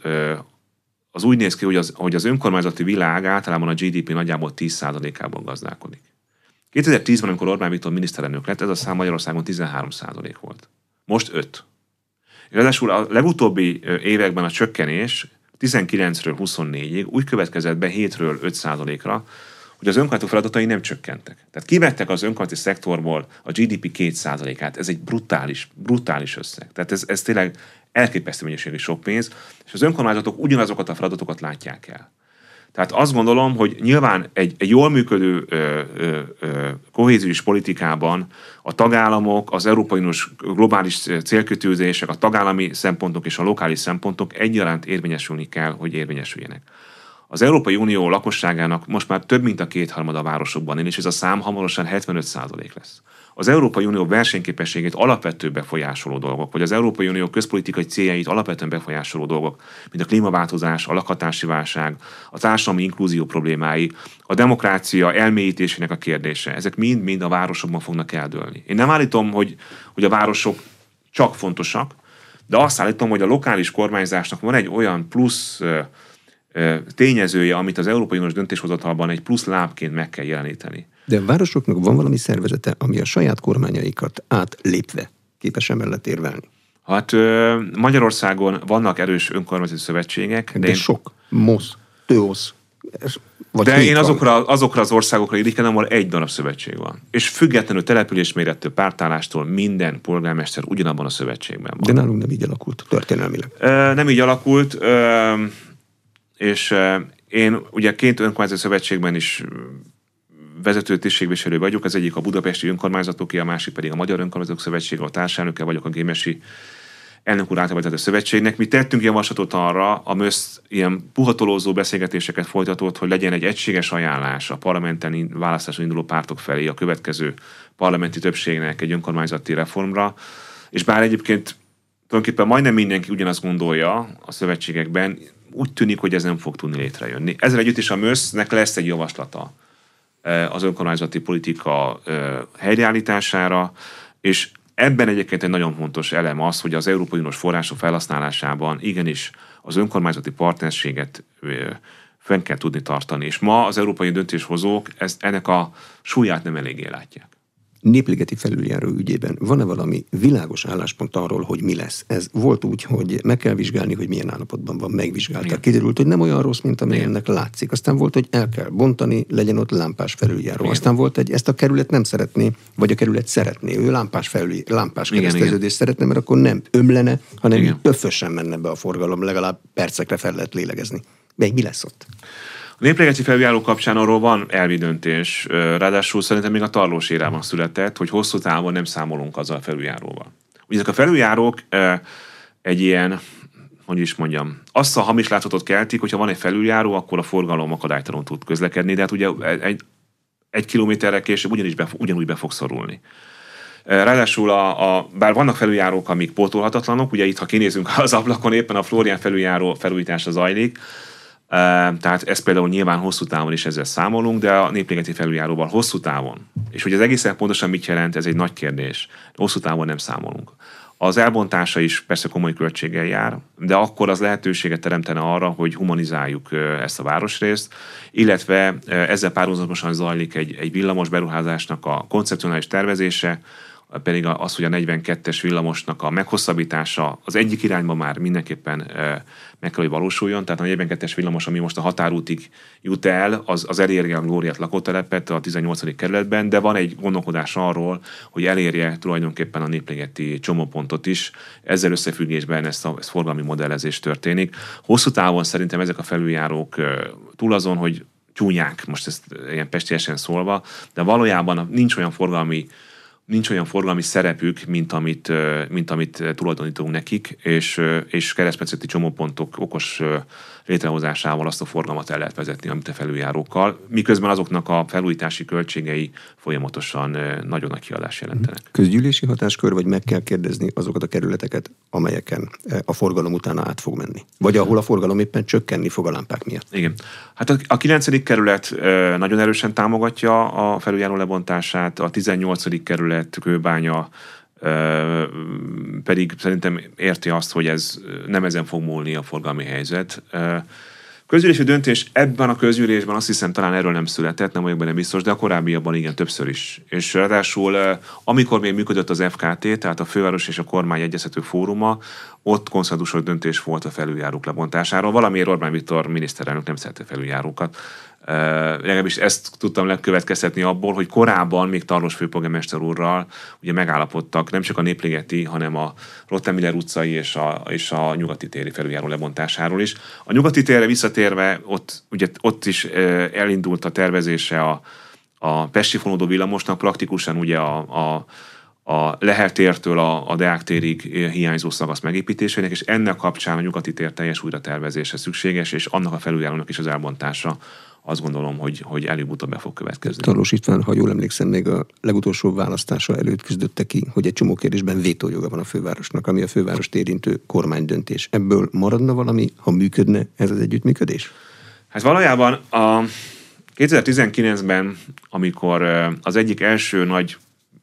az úgy néz ki, hogy az önkormányzati világ általában a GDP nagyjából 10%-ában gazdálkodik. 2010-ben, amikor Orbán Viktor miniszterelnök lett, ez a szám Magyarországon 13% volt. Most 5. Ráadásul a legutóbbi években a csökkenés 19-ről 24-ig úgy következett be 7-ről 5%-ra, hogy az önkormányzatok feladatai nem csökkentek. Tehát kivettek az önkormányzati szektorból a GDP 2%-át. Ez egy brutális összeg. Tehát ez tényleg elképesztő mennyiségű sok pénz, és az önkormányzatok ugyanazokat a feladatokat látják el. Tehát azt gondolom, hogy nyilván egy jól működő kohéziós politikában a tagállamok, az Európai Uniós globális célkitűzések, a tagállami szempontok és a lokális szempontok egyaránt érvényesülni kell, hogy érvényesüljenek. Az Európai Unió lakosságának most már több mint a 2/3 a városokban él, és ez a szám hamarosan 75% lesz. Az Európai Unió versenyképességét alapvető befolyásoló dolgok, vagy az Európai Unió közpolitikai céljait alapvetően befolyásoló dolgok, mint a klímaváltozás, a lakhatási válság, a társadalmi inklúzió problémái, a demokrácia elmélyítésének a kérdése, ezek mind-mind a városokban fognak eldőlni. Én nem állítom, hogy a városok csak fontosak, de azt állítom, hogy a lokális kormányzásnak van egy olyan plusz tényezője, amit az Európai Uniós döntéshozatalban egy plusz lábként meg kell jeleníteni. De a városoknak van valami szervezete, ami a saját kormányaikat átlépve képes emellett érvelni? Hát Magyarországon vannak erős önkormányzati szövetségek. De sok. MOSZ, TÖOSZ, De én azokra az országokra irigykedem, ahol egy darab szövetség van. És függetlenül településmérettől, pártállástól minden polgármester ugyanabban a szövetségben van. De nálunk nem így alakult történelmileg. Nem így alakult, és én ugye 2 önkormányzati szövetségben is vezető tisztségviselő vagyok, az egyik a budapesti önkormányzatoké, a másik pedig a Magyar Önkormányzatok Szövetsége, a társelnöke vagyok a Gémesi elnök úr által vezető szövetségnek. Mi tettünk javaslatot arra, a MÖSZ ilyen puhatolózó beszélgetéseket folytatott, hogy legyen egy egységes ajánlás a parlamenten választáson induló pártok felé a következő parlamenti többségnek egy önkormányzati reformra, és bár egyébként tulajdonképpen majdnem mindenki ugyanazt gondolja a szövetségekben, úgy tűnik, hogy ez nem fog tudni létrejönni. Ezzel együtt is a MÖSZ-nek lesz egy javaslata az önkormányzati politika helyreállítására, és ebben egyébként egy nagyon fontos elem az, hogy az Európai Uniós források felhasználásában igenis az önkormányzati partnerséget fenn kell tudni tartani. És ma az európai döntéshozók ennek a súlyát nem eléggé látják. Népligeti felüljáró ügyében van-e valami világos álláspont arról, hogy mi lesz? Ez volt úgy, hogy meg kell vizsgálni, hogy milyen állapotban van, megvizsgálták. Kiderült, hogy nem olyan rossz, mint amilyennek látszik. Aztán volt, hogy el kell bontani, legyen ott lámpás felüljáró. Igen. Aztán volt ezt a kerület nem szeretné, vagy a kerület szeretné. Ő lámpás kereszteződést szeretne, mert akkor nem ömlene, hanem így pöffösen menne be a forgalom, legalább percekre fel lehet lélegezni. De mi lesz ott? A népligeti felüljáró kapcsán arról van elvi döntés, ráadásul szerintem még a Tarlós érában született, hogy hosszú távon nem számolunk azzal a felüljáróval. Ugye ezek a felüljárók egy ilyen, hogy is mondjam, azt a hamis látszatot keltik, hogyha van egy felüljáró, akkor a forgalom akadálytalanul tud közlekedni, de hát ugye egy kilométerre később ugyanúgy be fog szorulni. Ráadásul bár vannak felüljárók, amik pótolhatatlanok, ugye itt, ha kinézünk az ablakon, éppen a Flórián felüljáró felújítása zajlik, tehát ez például nyilván hosszú távon is ezzel számolunk, de a népligeti felüljáróval hosszú távon. És hogy az egészen pontosan mit jelent, ez egy nagy kérdés. Hosszú távon nem számolunk. Az elbontása is persze komoly költséggel jár, de akkor az lehetőséget teremtene arra, hogy humanizáljuk ezt a városrészt, illetve ezzel párhuzamosan zajlik egy villamos beruházásnak a koncepcionális tervezése, pedig az, hogy a 42-es villamosnak a meghosszabbítása az egyik irányban már mindenképpen meg kell, hogy valósuljon. Tehát a 42-es villamos, ami most a határútig jut el, az eléri a Glóriát lakótelepet a 18. kerületben, de van egy gondolkodás arról, hogy elérje tulajdonképpen a népligeti csomópontot is. Ezzel összefüggésben ez forgalmi modellezés történik. Hosszú távon szerintem ezek a felüljárók túl azon, hogy csúnyák, most ezt ilyen pestiesen szólva, de valójában nincs olyan forgalmi szerepük, mint amit tulajdonítunk nekik, és keresztmetszeti csomópontok okos létrehozásával azt a forgalmat el lehet vezetni, amit a felüljárókkal, miközben azoknak a felújítási költségei folyamatosan nagyon nagy kiadást jelentenek. Közgyűlési hatáskör, vagy meg kell kérdezni azokat a kerületeket, amelyeken a forgalom utána át fog menni? Vagy ahol a forgalom éppen csökkenni fog a lámpák miatt? Igen. Hát a 9. kerület nagyon erősen támogatja a felüljáró lebontását, a 18. kerület, Kőbánya pedig szerintem érti azt, hogy ez nem ezen fog múlni a forgalmi helyzet. Közgyűlési döntés ebben a közgyűlésben azt hiszem talán erről nem született, nem vagyok benne biztos, de a korábbiakban igen, többször is. És ráadásul amikor még működött az FKT, tehát a Főváros és a Kormány Egyeztető Fóruma, ott konszenzusos döntés volt a felüljárók lebontásáról. Valamiért Orbán Viktor miniszterelnök nem szerette felüljárókat. Legalábbis ezt tudtam lekövetkeztetni abból, hogy korábban még Tarlós főpolgármester úrral ugye megállapodtak nem csak a népligeti, hanem a Rottenmiller utcai és a nyugati téri felüljáró lebontásáról is. A nyugati térre visszatérve ott is elindult a tervezése a pesti fonódó villamosnak, praktikusan ugye a Lehel tértől a Deák térig hiányzó szakasz megépítésének, és ennek kapcsán a nyugati tér teljes újratervezése szükséges, és annak a felüljárónak is az elbontása azt gondolom, hogy előbb-utóbb be fog következni. Tarlós István, ha jól emlékszem, még a legutolsó választása előtt küzdötte ki, hogy egy csomó kérdésben vétójoga van a fővárosnak, ami a fővárost érintő kormánydöntés. Ebből maradna valami, ha működne ez az együttműködés? Hát valójában a 2019-ben, amikor az egyik első nagy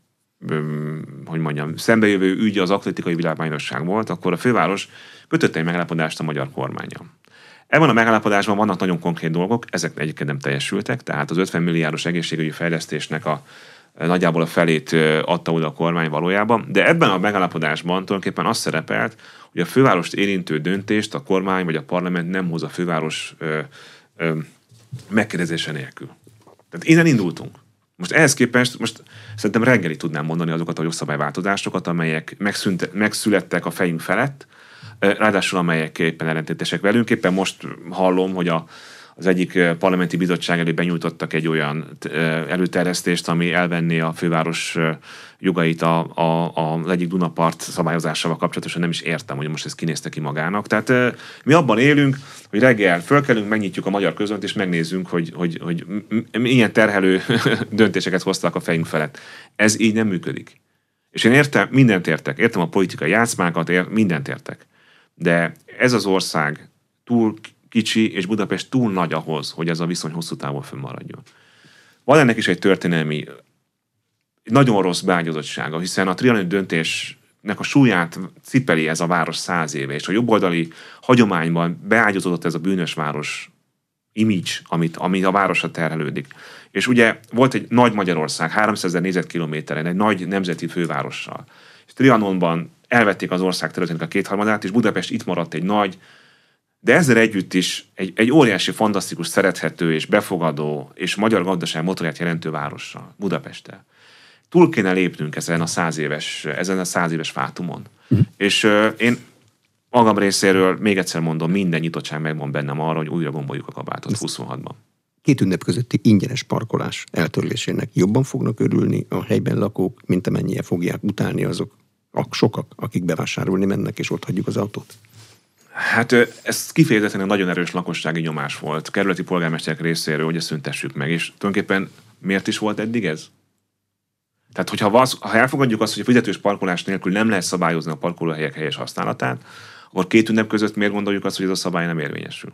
szembejövő ügy az atlétikai világbajnokság volt, akkor a főváros kötött egy megállapodást a magyar kormánnyal. Ebben a megállapodásban vannak nagyon konkrét dolgok, ezek egyébként nem teljesültek, tehát az 50 milliárdos egészségügyi fejlesztésnek nagyjából a felét adta oda a kormány valójában, de ebben a megállapodásban tulajdonképpen az szerepelt, hogy a fővárost érintő döntést a kormány vagy a parlament nem hoz a főváros megkérdezése nélkül. Tehát innen indultunk. Most ehhez képest, szerintem reggelig tudnám mondani azokat a jogszabályváltozásokat, amelyek megszülettek a fejünk felett, ráadásul amelyek éppen ellentétesek velünk. Éppen most hallom, hogy az egyik parlamenti bizottság elé benyújtottak egy olyan előterjesztést, ami elvenné a főváros jogait az egyik Dunapart szabályozásával kapcsolatosan. Nem is értem, hogy most ez kinézte ki magának. Tehát mi abban élünk, hogy reggel fölkelünk, megnyitjuk a Magyar Közlönyt, és megnézzünk, hogy milyen terhelő döntéseket hoztak a fejünk felett. Ez így nem működik. És én mindent értek. Értem a politikai játszmákat, mindent értek. De ez az ország túl kicsi, és Budapest túl nagy ahhoz, hogy ez a viszony hosszú távon fönnmaradjon. Van ennek is egy történelmi, nagyon rossz beágyazottsága, hiszen a trianoni döntésnek a súlyát cipeli ez a város 100 éve, és a jobboldali hagyományban beágyazódott ez a bűnös város image, ami a városra terhelődik. És ugye volt egy nagy Magyarország, 300 000 négyzetkilométeren, egy nagy nemzeti fővárossal. És Trianonban elvették az ország területének a 2/3, és Budapest itt maradt egy nagy, de ezzel együtt is egy óriási, fantasztikus, szerethető és befogadó és magyar gazdaság motorját jelentő várossal, Budapesttel. Túl kéne lépnünk ezen a 100 éves fátumon. És én magam részéről még egyszer mondom, minden nyitottság megvan bennem arra, hogy újra gomboljuk a kabátot 26-ban. 2 ünnep közötti ingyenes parkolás eltörlésének jobban fognak örülni a helyben lakók, mint amennyien fogják utálni azok sokak, akik bevásárolni mennek, és ott hagyjuk az autót? Hát ez kifejezetten egy nagyon erős lakossági nyomás volt kerületi polgármesterek részéről, hogy ezt szüntessük meg. És tulajdonképpen miért is volt eddig ez? Tehát, ha elfogadjuk azt, hogy a fizetős parkolás nélkül nem lehet szabályozni a parkolóhelyek helyes használatát, akkor 2 ünnep között miért gondoljuk azt, hogy ez a szabály nem érvényesül?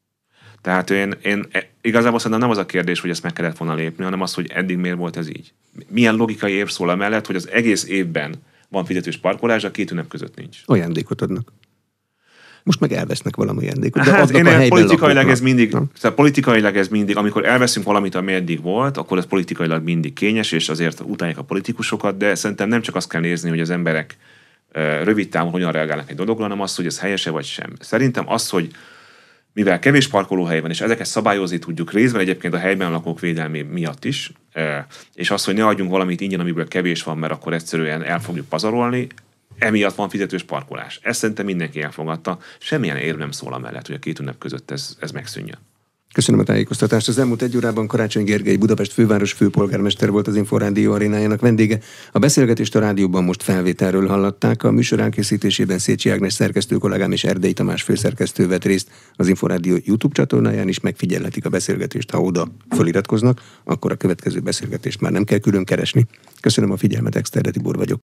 Tehát én igazából szerintem nem az a kérdés, hogy ezt meg kellett volna lépni, hanem az, hogy eddig miért volt ez így. Milyen logikai érv szól amellett, hogy az egész évben van fizetős parkolás, a 2 ünnep között nincs. Ajándékot adnak. Most meg elvesznek valami ajándékot. De hát politikailag ez mindig, amikor elveszünk valamit, ami eddig volt, akkor ez politikailag mindig kényes, és azért utálják a politikusokat, de szerintem nem csak azt kell nézni, hogy az emberek rövid távon hogyan reagálnak egy dologra, hanem az, hogy ez helyese vagy sem. Szerintem az, hogy mivel kevés parkolóhely van, és ezeket szabályozni tudjuk részben egyébként a helyben lakók védelmi miatt is, és az, hogy ne adjunk valamit ingyen, amiből kevés van, mert akkor egyszerűen el fogjuk pazarolni, emiatt van fizetős parkolás. Ezt szerintem mindenki elfogadta. Semmilyen érv nem szól amellett, hogy a 2 ünnep között ez megszűnjön. Köszönöm a tájékoztatást. Az elmúlt 1 órában Karácsony Gergely Budapest főváros főpolgármester volt az Inforádió arénájának vendége. A beszélgetést a rádióban most felvételről hallották. A műsor elkészítésében Szécsi Ágnes szerkesztő kollégám és Erdei Tamás főszerkesztő vett részt. Az Inforádió YouTube csatornáján is megfigyelhetik a beszélgetést, ha oda feliratkoznak, akkor a következő beszélgetést már nem kell külön keresni. Köszönöm a figyelmet, Exterde Tibor vagyok.